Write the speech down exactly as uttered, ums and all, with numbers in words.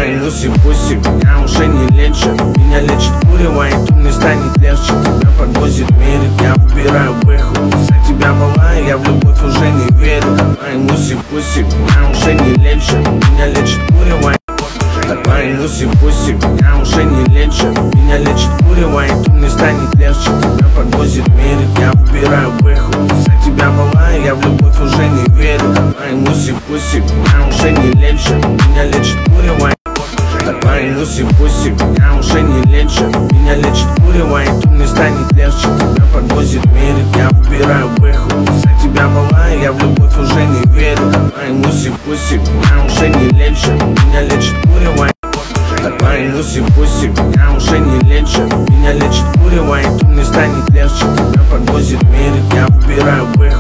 Давай, нуси-пуси, меня уже не лечат. Меня лечит курево, и тут мне станет легче. Тебя подвозит мир, я выбираю выход. За тебя была, я в любовь уже не верю. Давай, нуси-пуси, меня уже не лечат. Меня лечит курево. Давай, нуси-пуси, меня уже не лечат. Меня лечит курево, и тут мне станет легче. Тебя подвозит мир, я выбираю выход. За тебя была, я в любовь уже не верю. Давай, нуси-пуси, меня уже не лечат. Меня лечит курево. Давай, нуси-пуси, меня уже не лечат. Меня лечит курево, и тут мне станет легче. Тебя подвозит мир, я выбираю выход. За тебя была, я в любовь уже не верю. Давай, нуси-пуси, меня уже не лечат. Меня лечит курево. Давай, нуси-пуси, меня уже не лечат. Меня лечит курево, и тут мне станет легче. Тебя подвозит мир, я выбираю выход.